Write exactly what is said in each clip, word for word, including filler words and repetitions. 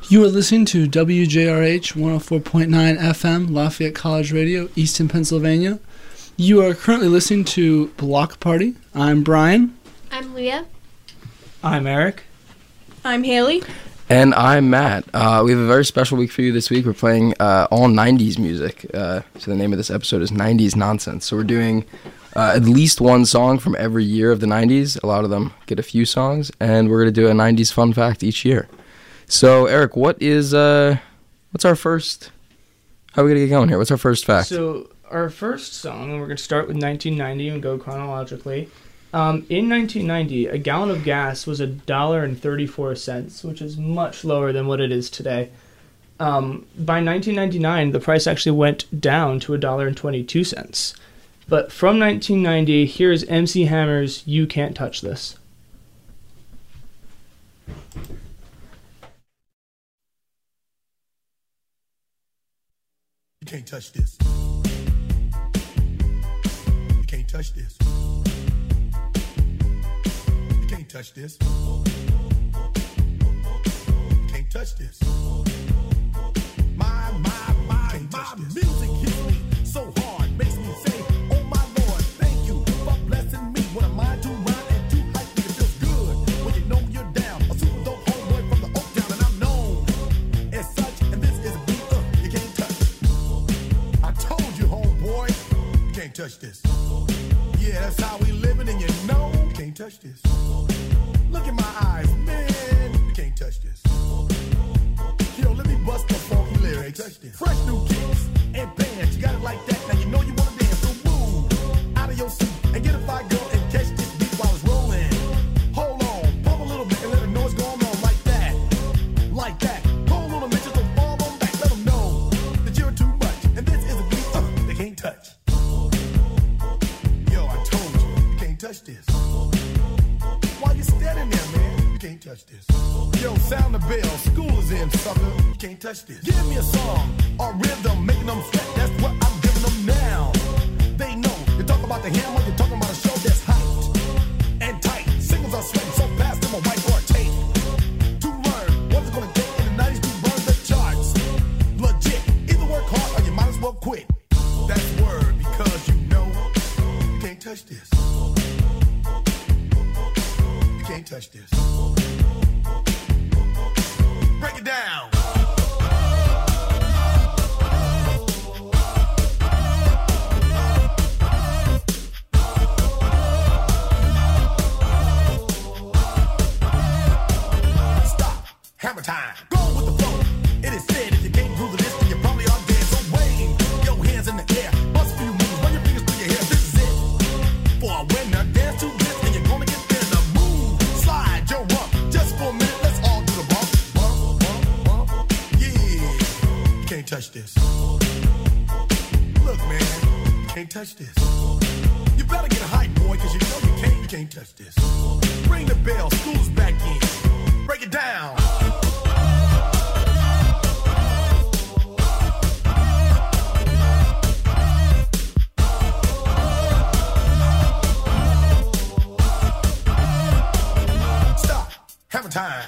You are listening to W J R H one oh four point nine F M, Lafayette College Radio, Easton, Pennsylvania. You are currently listening to Block Party. I'm Brian. I'm Leah. I'm Eric. I'm Haley. And I'm Matt. Uh, we have a very special week for you this week. We're playing uh, all nineties music. Uh, so the name of this episode is nineties Nonsense. So we're doing uh, at least one song from every year of the nineties. A lot of them get a few songs. And we're going to do a nineties fun fact each year. So, Eric, what is, uh, what's our first, how are we going to get going here? What's our first fact? So, our first song, and we're going to start with nineteen ninety and go chronologically. Um, in nineteen ninety, a gallon of gas was one dollar and thirty-four cents, which is much lower than what it is today. Um, by nineteen ninety-nine, the price actually went down to one dollar and twenty-two cents. But from nineteen ninety, here's M C Hammer's You Can't Touch This. You can't touch this. You can't touch this. You can't touch this. You can't touch this. My, my, my, my music hits me so hard, makes me say, oh my Lord, thank you for blessing me. What am I to rhyme and to hype? It feels good when you know you're down. A super dope homeboy from the Oak Town, and I'm known as such. And this is a beat uh, you can't touch. I told you, homeboy, you can't touch this. Yeah, that's how we living, and you know you can't touch this. Look in my eyes, man, you can't touch this. Yo, let me bust the funky lyrics. Fresh new kicks and bands, you got it like that. Now you know you wanna dance, so move out of your seat and get a fire girl and catch this beat while it's rolling. Hold on, pump a little bit and let them know what's going on like that, like that. Hold on a minute, just don't fall on back. Let them know that you're too much, and this is a beat uh, they can't touch. Yo, I told you, you can't touch this. Why you standing there, man? You can't touch this. Yo, sound the bell, school is in, sucker. You can't touch this. Give me a song or rhythm, making them sweat. That's what I'm giving them now. They know. You talk about the hammer, you're talking about a show that's hyped and tight. Singles are sweating so fast, them a whiteboard tape. To learn what it's gonna take in the nineties to run the charts. Legit. Either work hard or you might as well quit. That's word because you know you can't touch this. You can't touch this. Break it down. Stop. Hammer time. Go with the flow. It is said if you can't groove this, then you probably are dead. So wave your hands in the air. Bust a few moves. Run your fingers through your hair. This is it. For a winner, dance to this, and you're gonna get there. The move. Slide your rump. Just for a minute, let's all do the bump. Bump, bump, bump. Yeah. You can't touch this. Look, man. You can't touch this. You better get hype, boy, because you know you can't, you can't touch this. Ring the bell. School's back in. Break it down. Stop. Hammer time.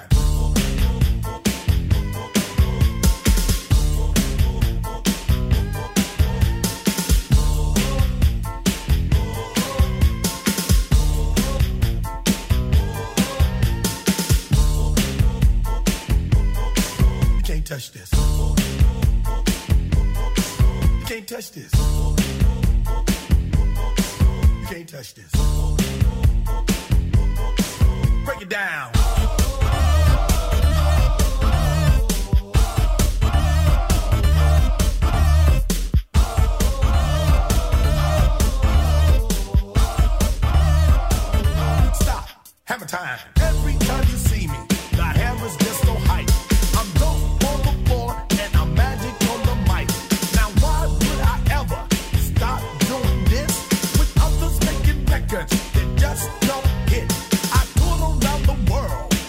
You can't touch this. You can't touch this. You can't touch this. Break it down. Stop. Hammer time. Every time you see me, the hammer's just so hype. I'm dope on the floor and I'm magic on the mic. Now why would I ever stop doing this with others making records that just don't hit? I tour around the world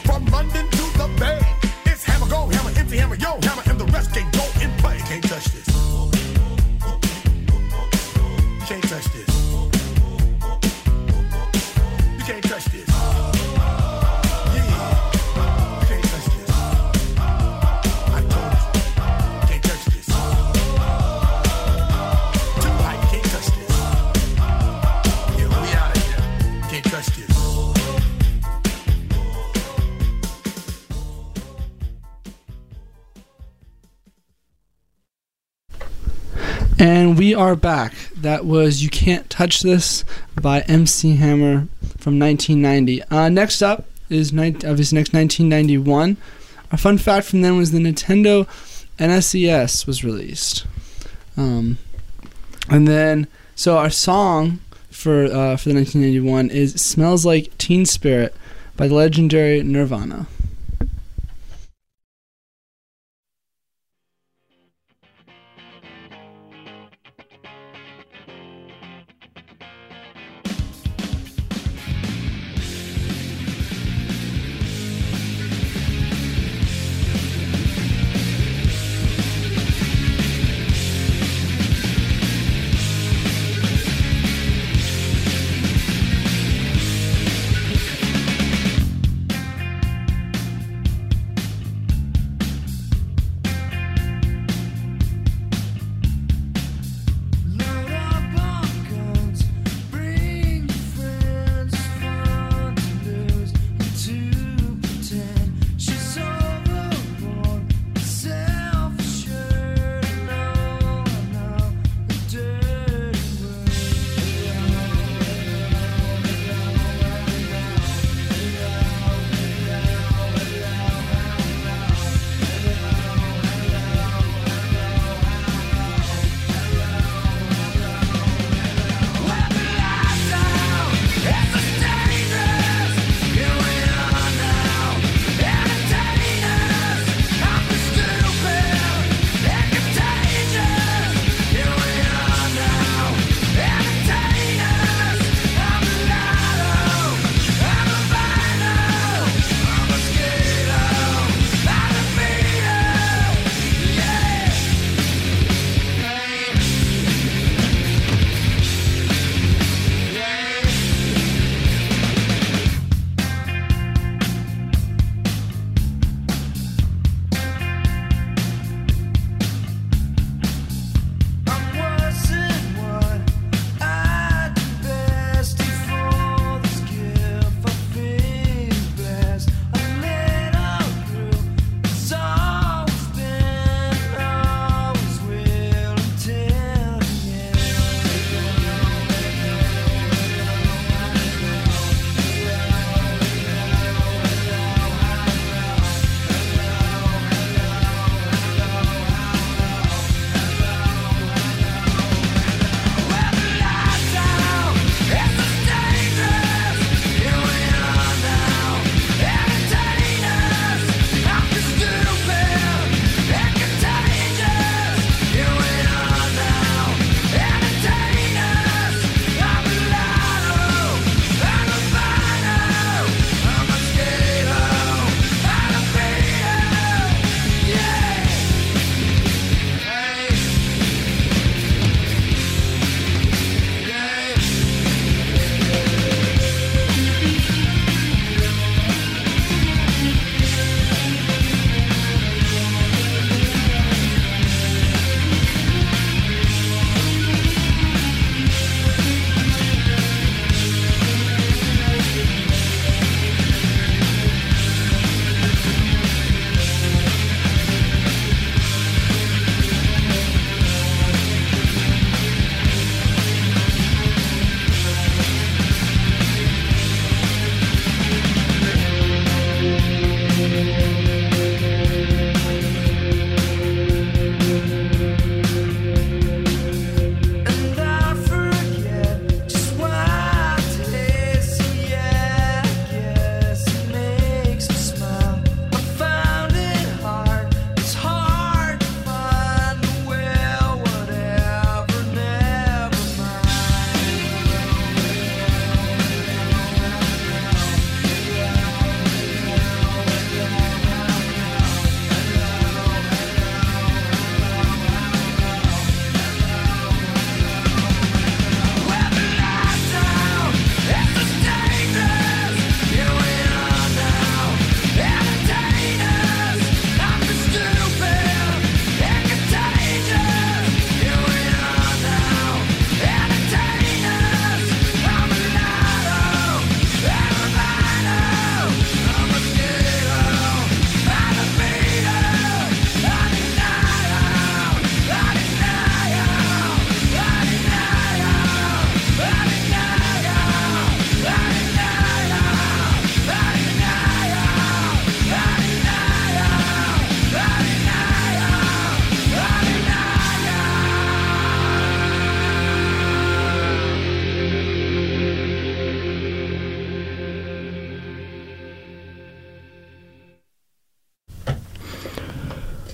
And we are back. That was You Can't Touch This by M C Hammer from nineteen ninety. Uh, next up is ni- of his next nineteen ninety-one. A fun fact from then was the Nintendo N S E S was released. Um, and then, so our song for uh, for the nineteen ninety-one is Smells Like Teen Spirit by the legendary Nirvana.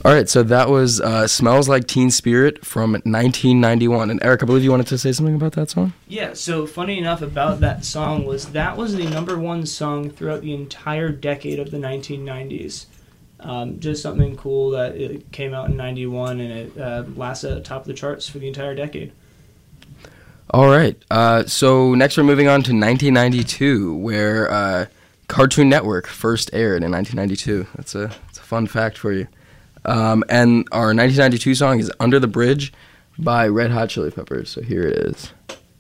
All right, so that was uh, Smells Like Teen Spirit from nineteen ninety-one. And Eric, I believe you wanted to say something about that song? Yeah, so funny enough about that song was that was the number one song throughout the entire decade of the nineteen nineties. Um, just something cool that it came out in ninety-one and it uh, lasted at the top of the charts for the entire decade. All right, uh, so next we're moving on to nineteen ninety-two, where uh, Cartoon Network first aired in nineteen ninety-two. That's a, that's a fun fact for you. Um, and our nineteen ninety-two song is Under the Bridge by Red Hot Chili Peppers. So here it is.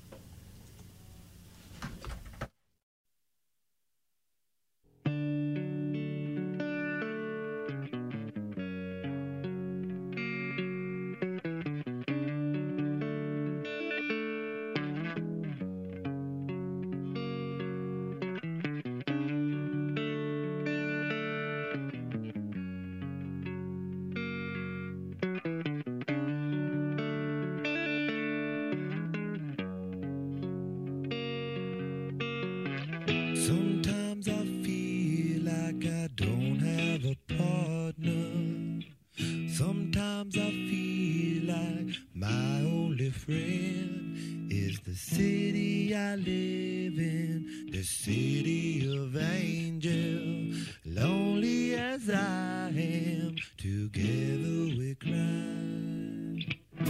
Sometimes I feel like I don't have a partner. Sometimes I feel like my only friend is the city I live in, the city of angel. Lonely as I am, together we cry.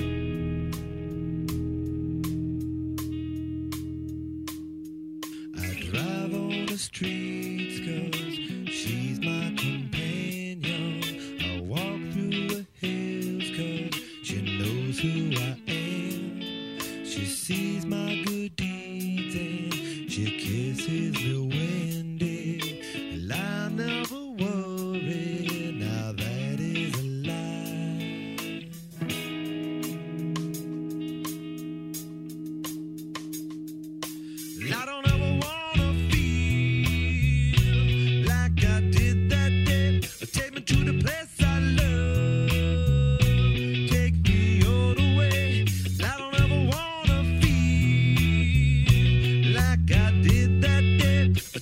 Drive on the streets 'cause she's my companion. I walk through the hills 'cause she knows who I am. She sees my good deeds and she kisses the windy. Well, I never worry, now that is a lie. I don't ever want to the place I love, take me all the way. I don't ever wanna feel like I did that day.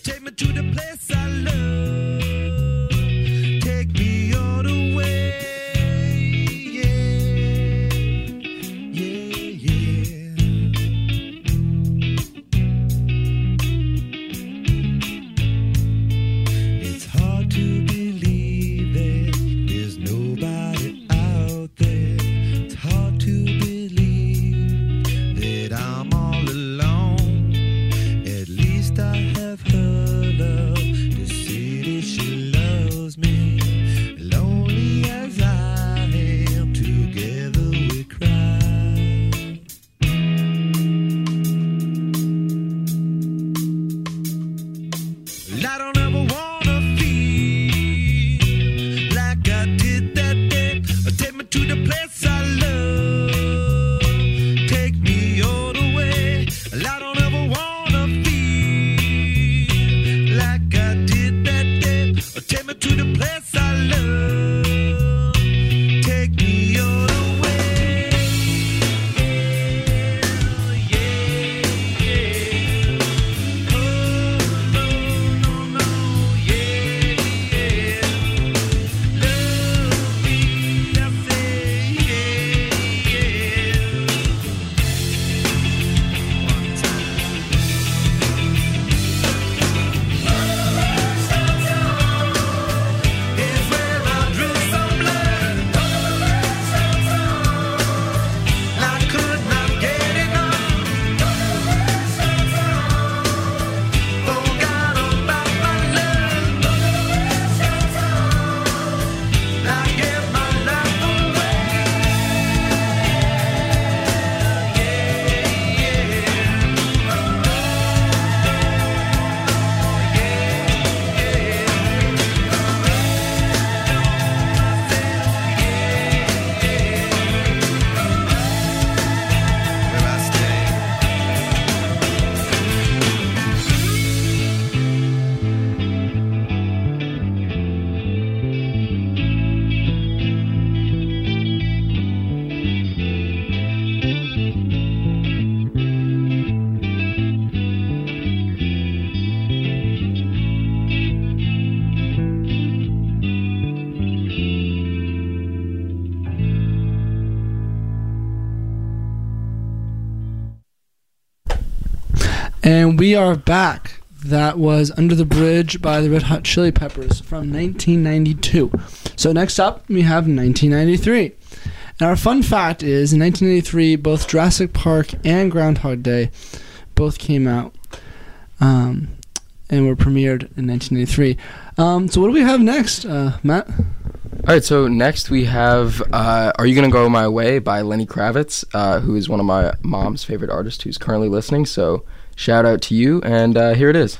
And we are back. That was Under the Bridge by the Red Hot Chili Peppers from nineteen ninety-two. So next up, we have nineteen ninety-three. And our fun fact is, in nineteen ninety-three, both Jurassic Park and Groundhog Day both came out um, and were premiered in nineteen ninety-three. Um, so what do we have next, uh, Matt? All right, so next we have uh, Are You Gonna Go My Way by Lenny Kravitz, uh, who is one of my mom's favorite artists who's currently listening. So shout out to you, and uh, here it is.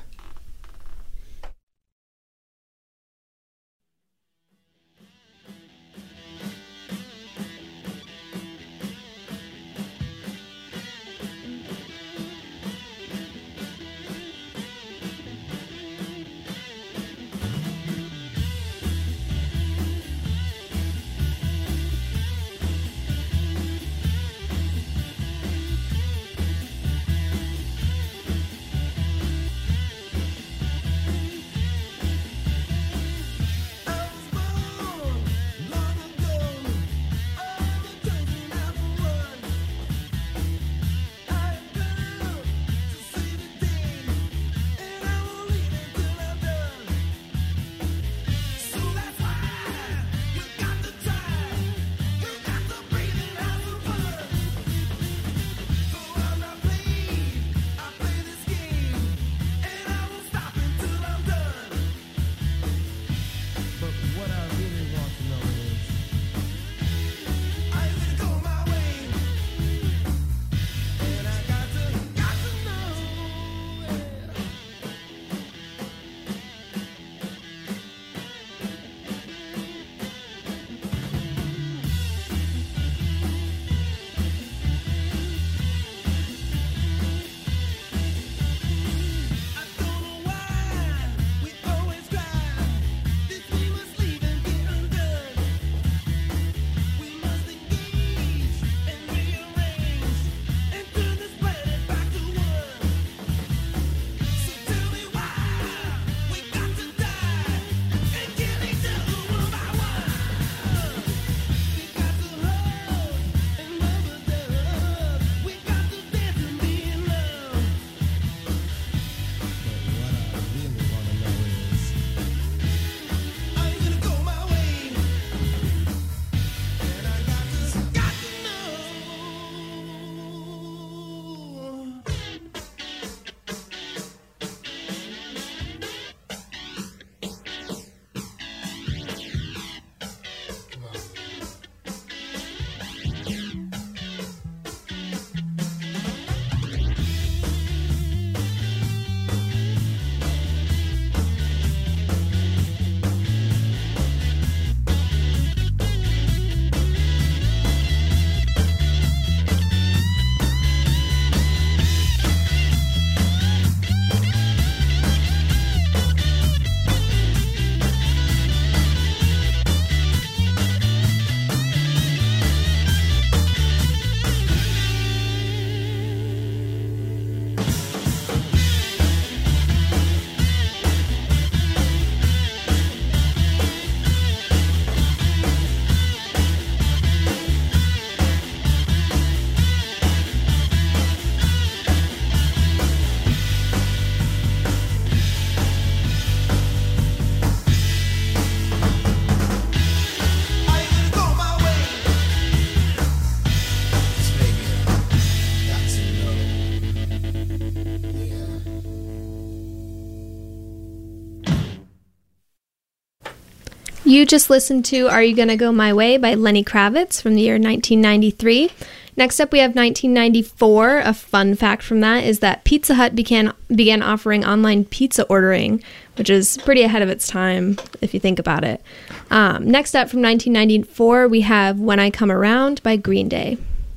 You just listened to Are You Gonna Go My Way by Lenny Kravitz from the year nineteen ninety-three. Next up, we have nineteen ninety-four. A fun fact from that is that Pizza Hut began began offering online pizza ordering, which is pretty ahead of its time if you think about it. Um, next up, from nineteen ninety-four, we have When I Come Around by Green Day.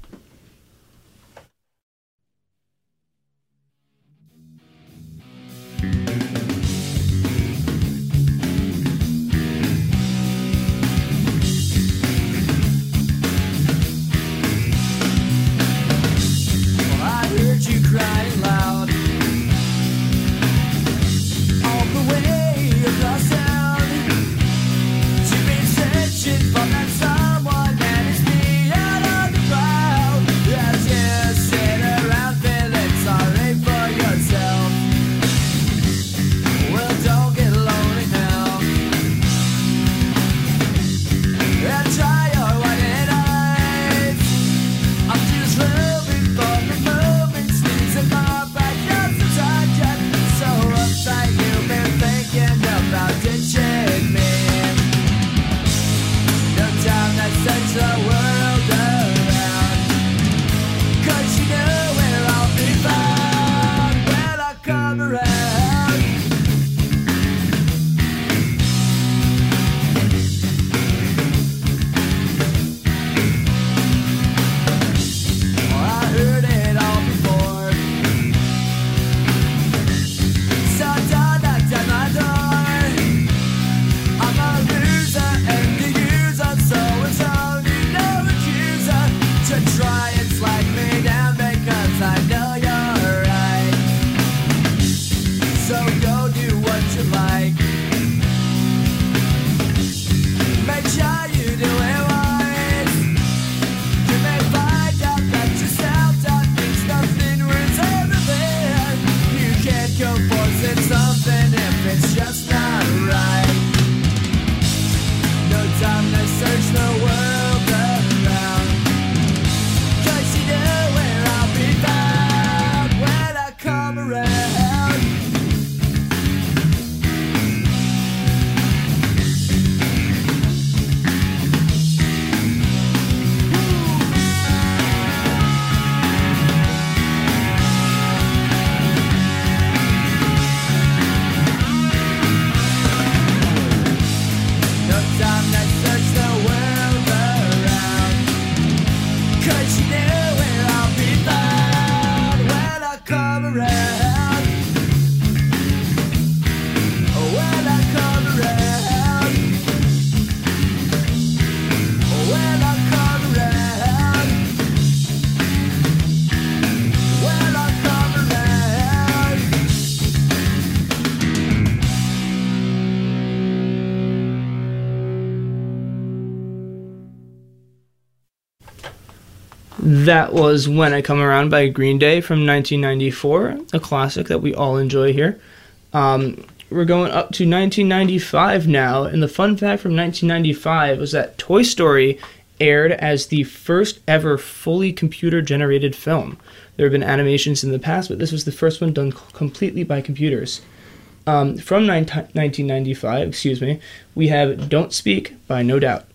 You crying loud all the way across town. You've been searching for that someone that is beyond all the crowd. That was When I Come Around by Green Day from nineteen ninety-four, a classic that we all enjoy here. Um, we're going up to nineteen ninety-five now, and the fun fact from nineteen ninety-five was that Toy Story aired as the first ever fully computer-generated film. There have been animations in the past, but this was the first one done c- completely by computers. Um, from nineteen ninety-five, excuse me, we have Don't Speak by No Doubt.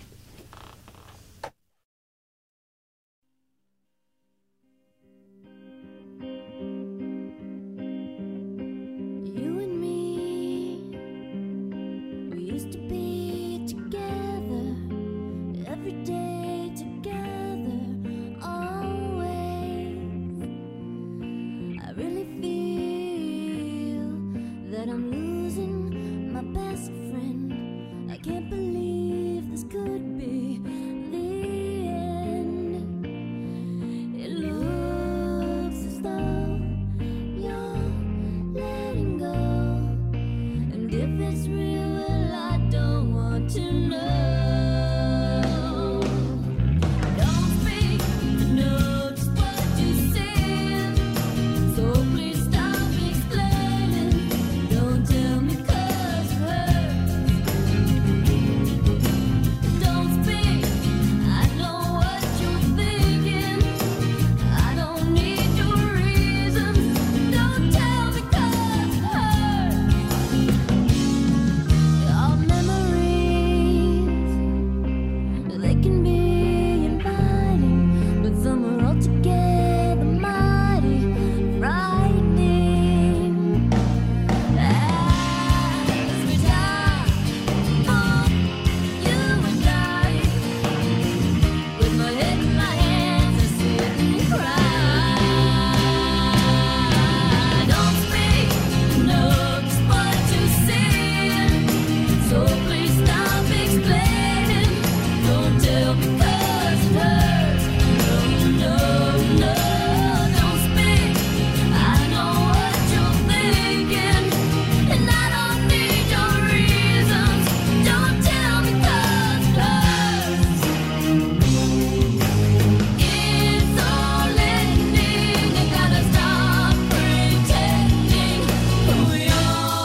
You and me, we used to be together, every day together, always. I really feel that I'm losing my best friend. I can't believe this could be the end. It looks as though you're letting go, and if it's real, well, I don't want to know. Don't speak, I know just what you said, so please stop explaining. Don't tell me 'cause it hurts. Don't speak, I know what you're thinking. I don't need your reasons. Don't tell me 'cause it hurts. Our memories, they can be inviting, but some are altogether mighty frightening. As we die for you and I, with my head in my hands, I sit and cry. Don't speak, I know just what you said, so please stop explaining. Don't tell me 'cause it hurts. No, no, no, don't speak. I know what you're thinking, and I don't need your reasons. Don't tell me 'cause it hurts. It's all ending. I gotta stop pretending who we are.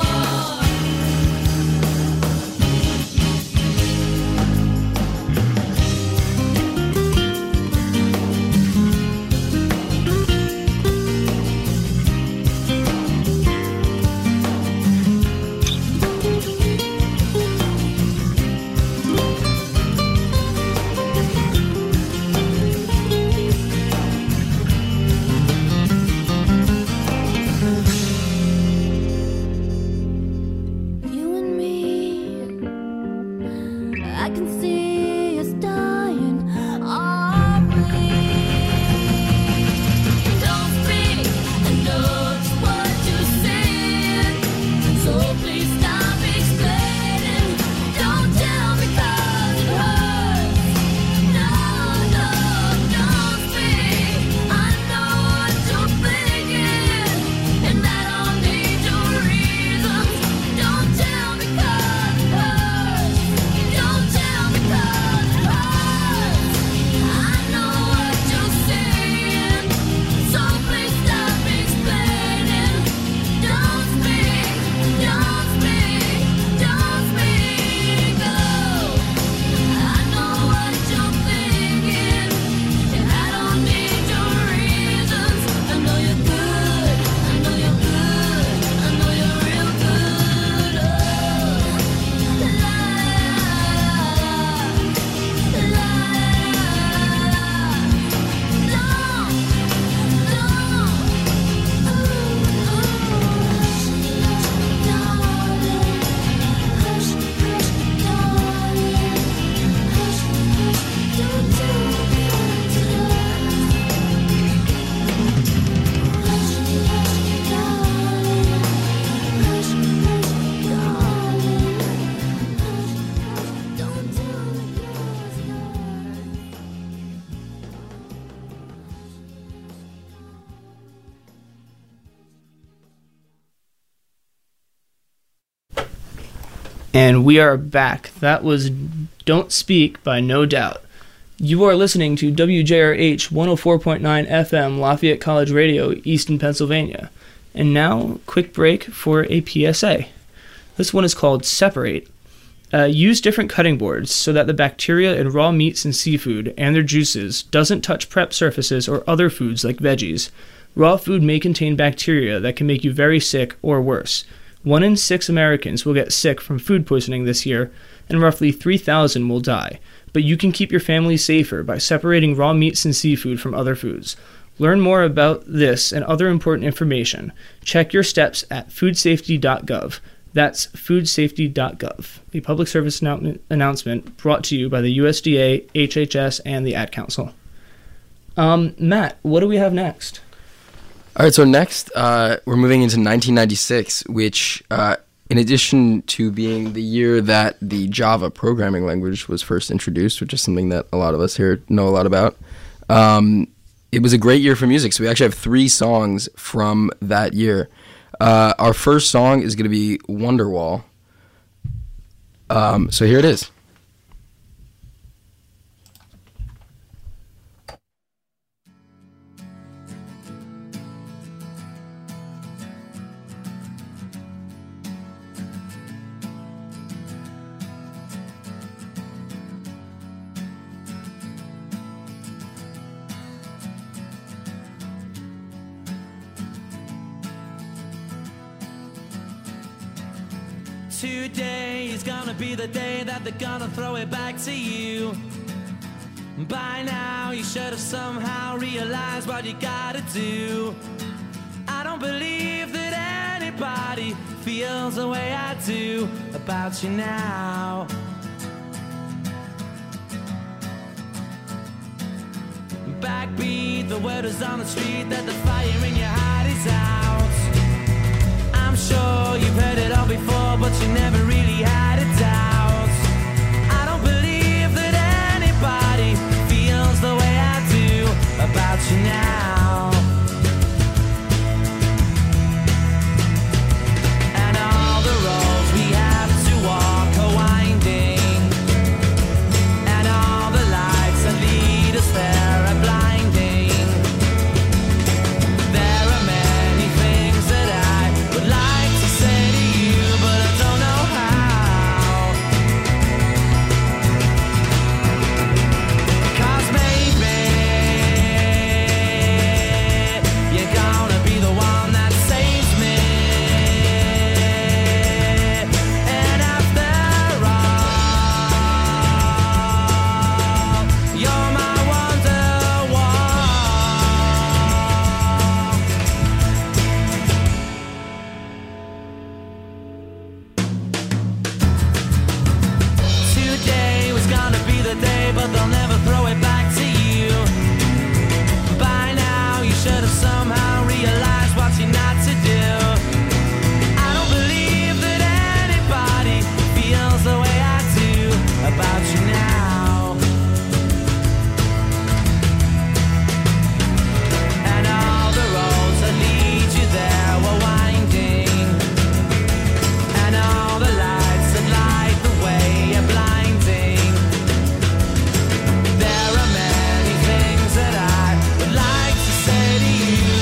You and me, I can see us dying, aren't we? Don't speak, I know just what you said, so please stop explaining. Don't tell me 'cause it hurts. No, no, don't speak. I know what you're thinking, and I don't need your reasons. Don't tell me 'cause it hurts. Don't tell me 'cause it hurts. I know what you're saying, so please stop explaining. Don't speak, don't speak, don't speak. Oh, I know what you're thinking, and I don't need your reasons. I know you're good, I know you're good, I know you're real good. Oh, la la la la. And we are back. That was Don't Speak by No Doubt. You are listening to W J R H one oh four point nine F M Lafayette College Radio, Easton, Pennsylvania. And now, quick break for a P S A. This one is called Separate. Uh, use different cutting boards so that the bacteria in raw meats and seafood and their juices doesn't touch prep surfaces or other foods like veggies. Raw food may contain bacteria that can make you very sick or worse. One in six Americans will get sick from food poisoning this year, and roughly three thousand will die. But you can keep your family safer by separating raw meats and seafood from other foods. Learn more about this and other important information. Check your steps at food safety dot gov. That's food safety dot gov. A public service annou- announcement brought to you by the U S D A, H H S, and the Ad Council. Um, Matt, what do we have next? All right, so next uh, we're moving into nineteen ninety-six, which, uh, in addition to being the year that the Java programming language was first introduced, which is something that a lot of us here know a lot about, um, it was a great year for music. So we actually have three songs from that year. Uh, our first song is going to be Wonderwall. Um, so here it is. Today is gonna be the day that they're gonna throw it back to you. By now you should have somehow realized what you gotta do. I don't believe that anybody feels the way I do about you now. Backbeat, the word is on the street that the fire in your heart is out. I'm sure you've heard it all before, but you never really had a doubt. I don't believe that anybody feels the way I do about you now. And all the roads we have to walk are winding, and all the lights that lead us there are blinding. There are many things that I would like to say to you, but I don't know how. 'Cause maybe you're gonna be the one that saves me. And after all, you're my Wonderwall. Today was gonna be the day, but they'll never throw it back to you. By now you should have somehow realized what you're not to do. I don't believe that anybody feels the way I do about you now. And all the roads that lead you there were winding, and all the lights that light the way are blinding. There are many things that I would like to say to you,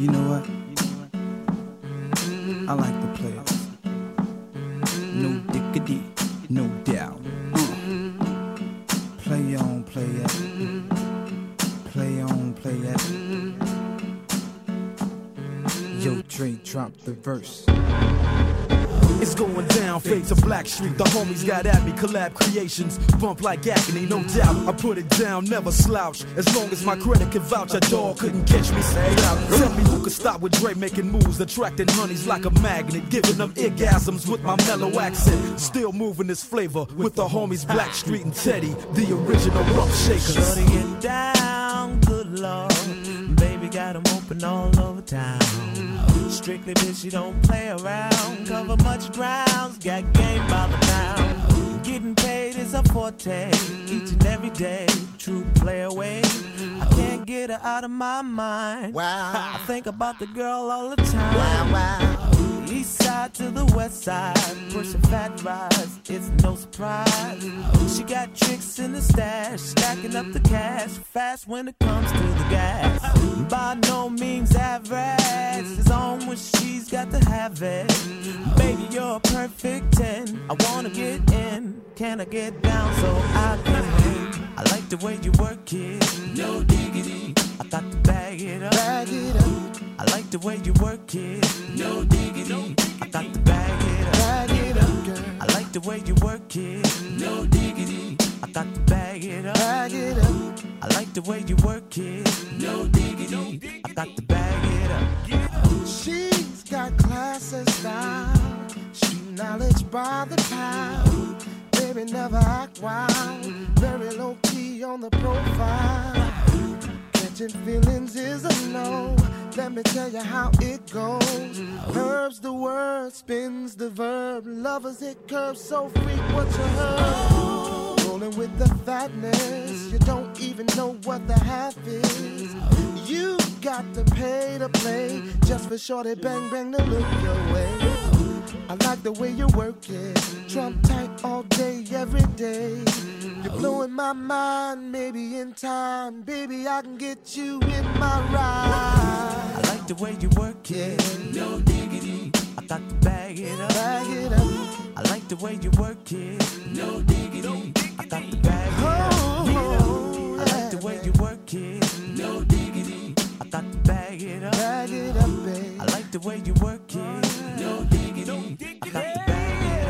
You know what? I like to play it. No diggity, no doubt. Uh. Play on, play it. Play on, play it. Yo, Dre, drop the verse. It's going down, fade to Black Street. The homies got at me, collab creations. Bump like agony, no doubt. I put it down, never slouch. As long as my credit can vouch, a dog couldn't catch me. Say out. Tell me who could stop with Dre making moves, attracting honeys like a magnet, giving them orgasms with my mellow accent. Still moving this flavor with the homies Black Street and Teddy, the original rough shakers. Shutting it down, good lord. Baby got 'em open all over town. Strictly bitch, you don't play around. Cover much grounds, got game by the pound. Getting paid is a forte, each and every day. True play away. I can't get her out of my mind. Wow. I think about the girl all the time. Wow, wow. East side to the west side, pushing fat rides, it's no surprise. She got tricks in the stash, stacking up the cash, fast when it comes to the gas. By no means average, it's on when she's got to have it. Baby, you're a perfect ten, I wanna get in, can I get down so I can win? I like the way you work it, no diggity, I got to bag it up. Bag it up. I like the way you work it, no diggity. I got to bag it up, bag it up, girl. I like the way you work it, no diggity. I got to bag it up, bag it up. I like the way you work it, no diggity. I got to bag it up. She's got class and style, street knowledge by the pound. Baby never act wild, very low key on the profile. Catching feelings is a no. Let me tell you how it goes. Herbs the word, spins the verb. Lovers hit curves so freak what you heard. Rolling with the fatness, you don't even know what the half is. You got to pay to play, just for shorty bang bang to look your way. I like the way you work it, Trump tight all day, every day. You're blowing my mind, maybe in time, baby, I can get you in my ride. I like the way you work it, no diggity. I got to bag it up, bag it up. I like the way you work it, no diggity. I got to bag it up. I like the way you work it, no diggity. I got to bag it up, bag it up, babe. I like the way you work it, no diggity. I got to bag it up.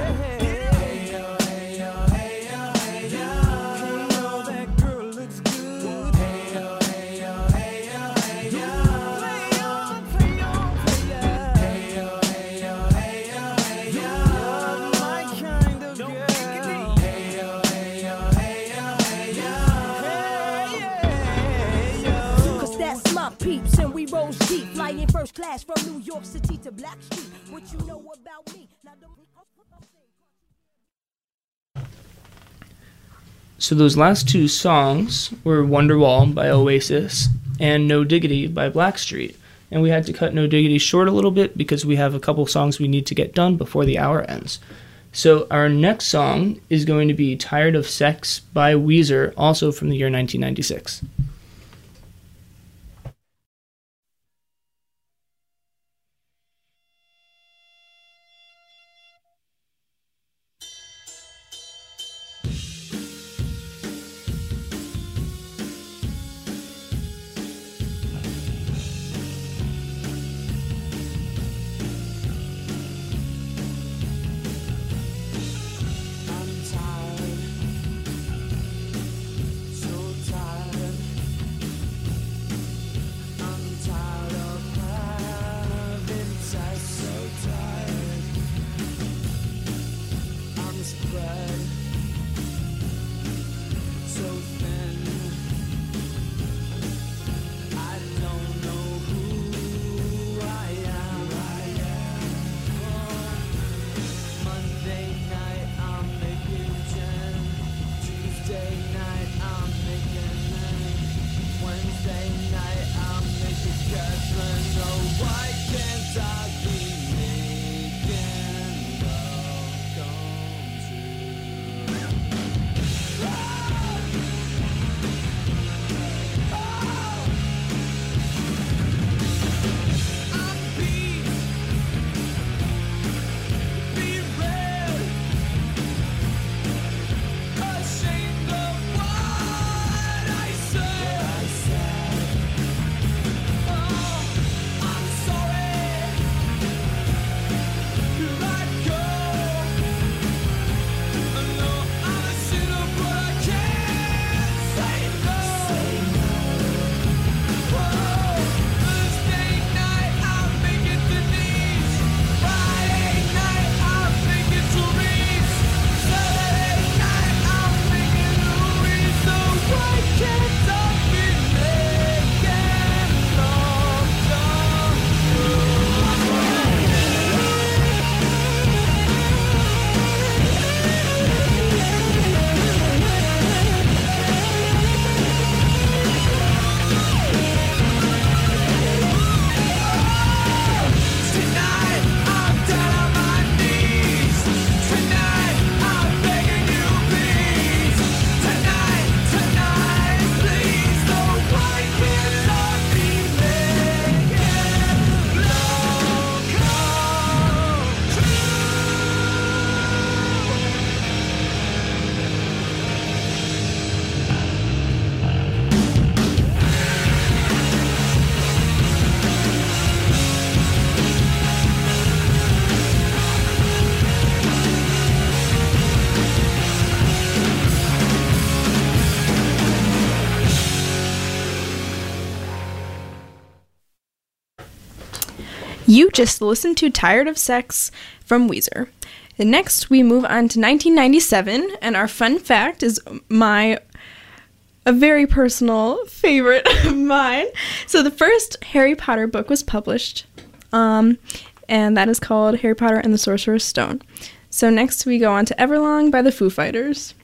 Peeps and we rose deep, flying first class from New York City to Black Street. What you know about me? Now don't... So those last two songs were Wonderwall by Oasis and No Diggity by Blackstreet. And we had to cut No Diggity short a little bit because we have a couple songs we need to get done before the hour ends. So our next song is going to be Tired of Sex by Weezer, also from the year nineteen ninety-six. I'm tired, so tired. You just listened to Tired of Sex from Weezer. And next, we move on to nineteen ninety-seven, and our fun fact is my a very personal favorite of mine. So the first Harry Potter book was published, um, and that is called Harry Potter and the Sorcerer's Stone. So next, we go on to Everlong by the Foo Fighters.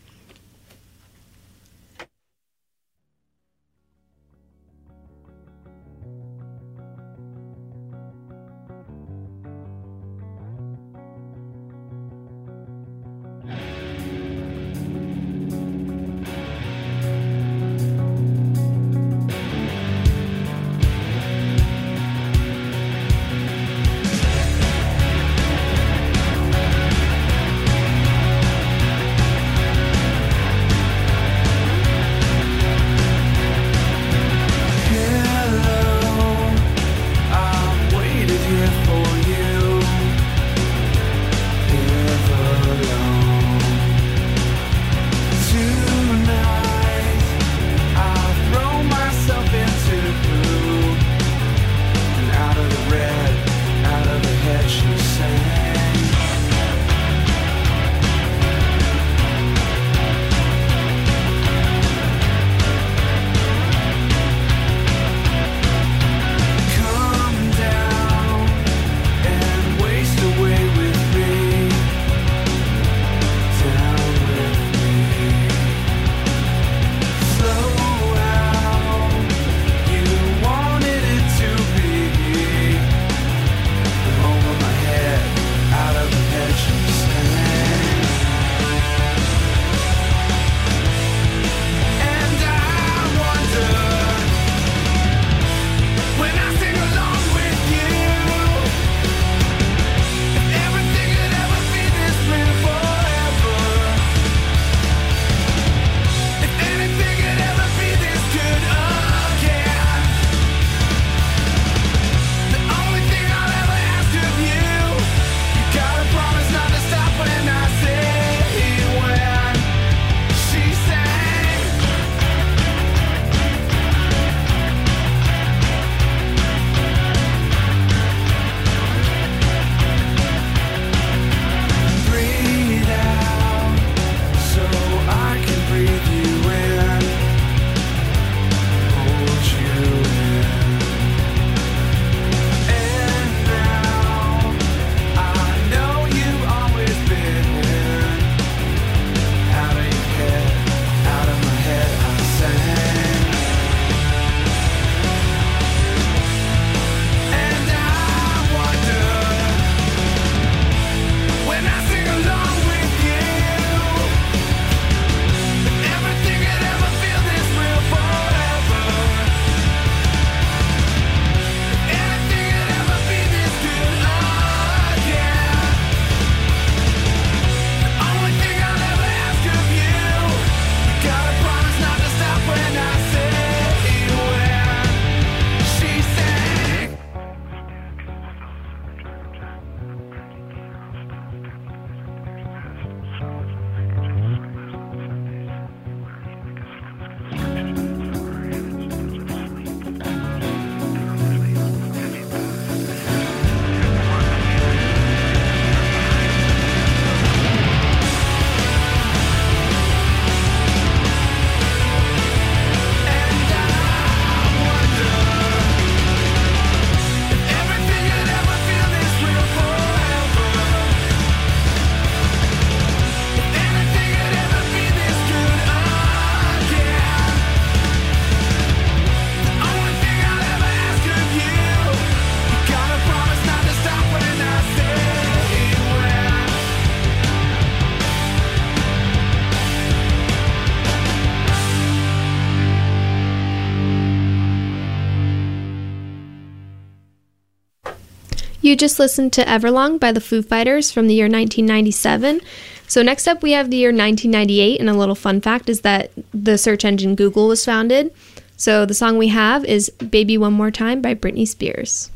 You just listened to Everlong by the Foo Fighters from the year nineteen ninety-seven. So next up we have the year nineteen ninety-eight, and a little fun fact is that the search engine Google was founded. So the song we have is Baby One More Time by Britney Spears.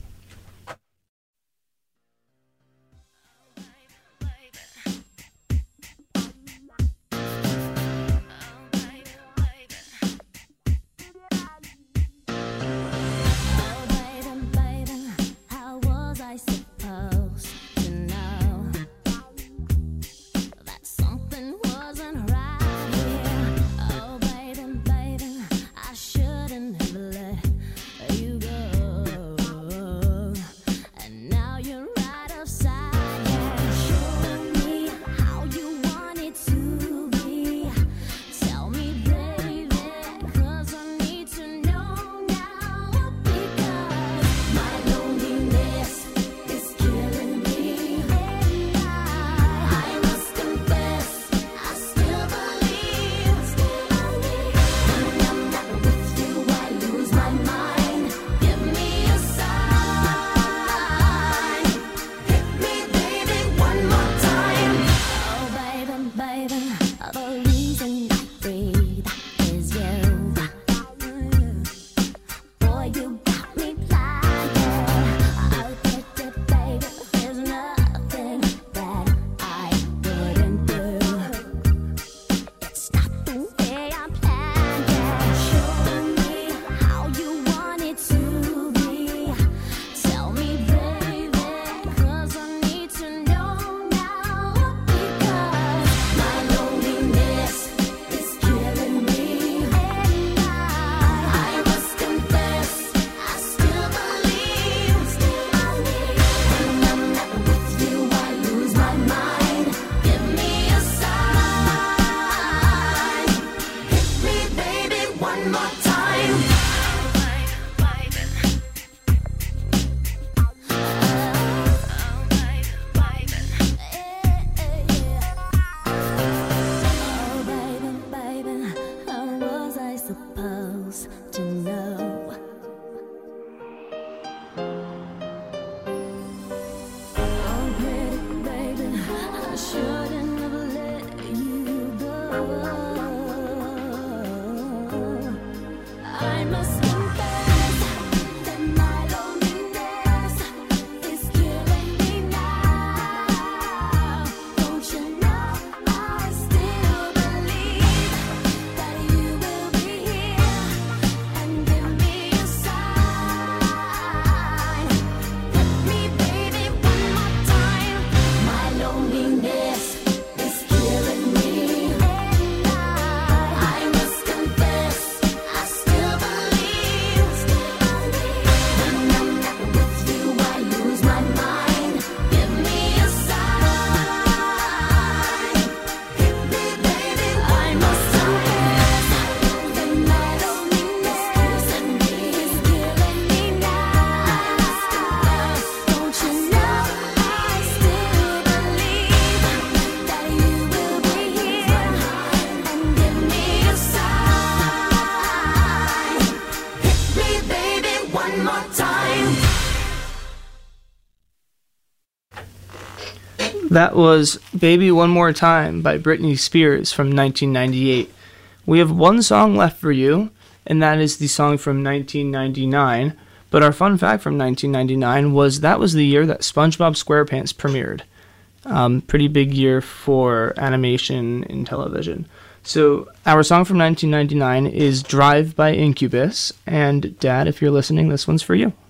That was Baby One More Time by Britney Spears from nineteen ninety-eight. We have one song left for you, and that is the song from nineteen ninety-nine. But our fun fact from nineteen ninety-nine was that was the year that SpongeBob SquarePants premiered. Um, pretty big year for animation in television. So our song from nineteen ninety-nine is Drive by Incubus. And Dad, if you're listening, this one's for you.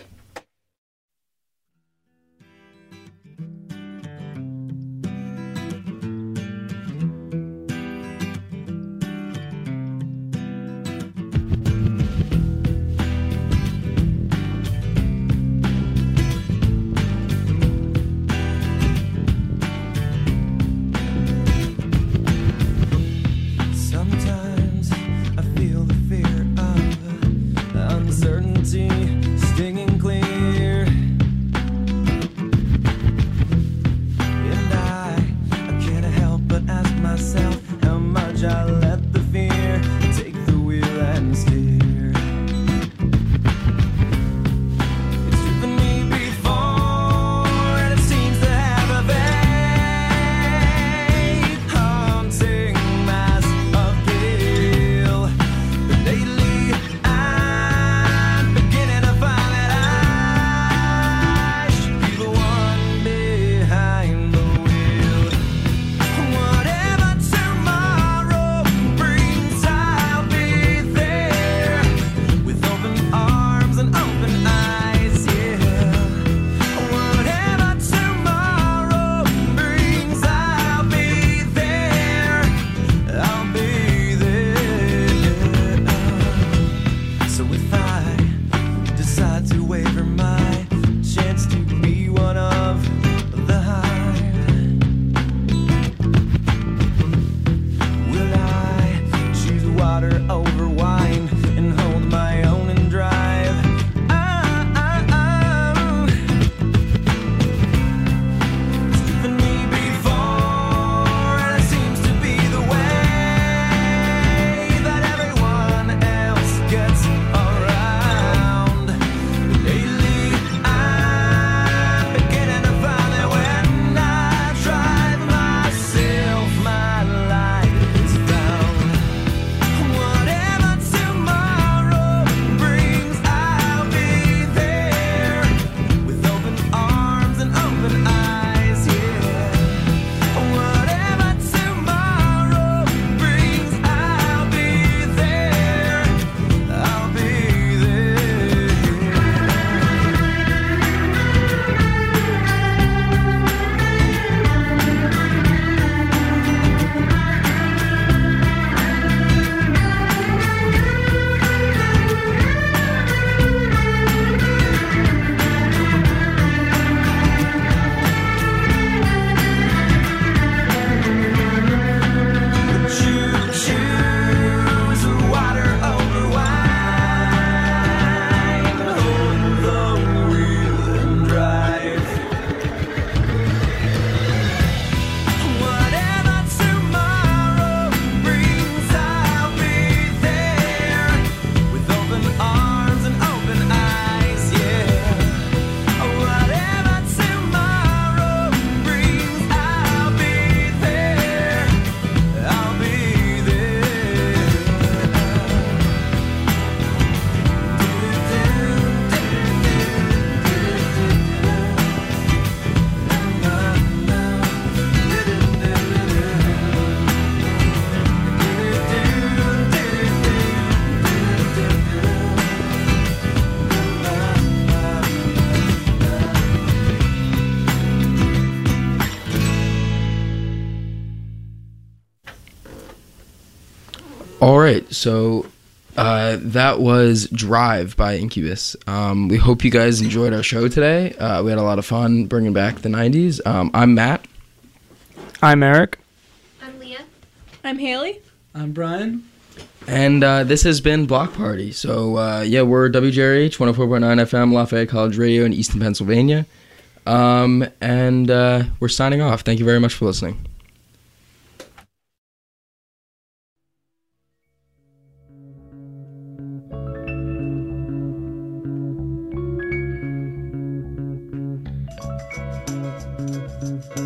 Sometimes I feel the fear of uncertainty stinging clear, and I, I can't help but ask myself how much I let the fear take the wheel and steer. It's driven me before, and it seems to have a vague haunting mass of guilt. But lately I'm beginning to find that I should be the one behind the wheel. Whatever tomorrow brings, I'll be there with open arms and open eyes, yeah. Whatever tomorrow brings, I'll be there. I'll be there. So if I decide to waver my chance to be one of the hive, will I choose water over wine and hold my own and drive? Ah, ah, ah. It's driven me before, and it seems to be the way that everyone else gets around. Lately, I'm beginning to find that when I drive myself, my life is found. Whatever tomorrow brings, I'll be there with open arms and open eyes, yeah. Whatever tomorrow brings, I'll be there. I'll be Choo choose water over wine, hold the wheel and drive. Whatever tomorrow brings, I'll be there with open arms and open eyes, yeah. Whatever tomorrow brings, I'll be there. I'll be All right, so uh, that was Drive by Incubus. Um, we hope you guys enjoyed our show today. Uh, we had a lot of fun bringing back the nineties. Um, I'm Matt. I'm Eric. I'm Leah. I'm Haley. I'm Brian. And uh, this has been Block Party. So, uh, yeah, we're W J R H one oh four point nine F M, Lafayette College Radio in Easton, Pennsylvania. Um, and uh, we're signing off. Thank you very much for listening. Thank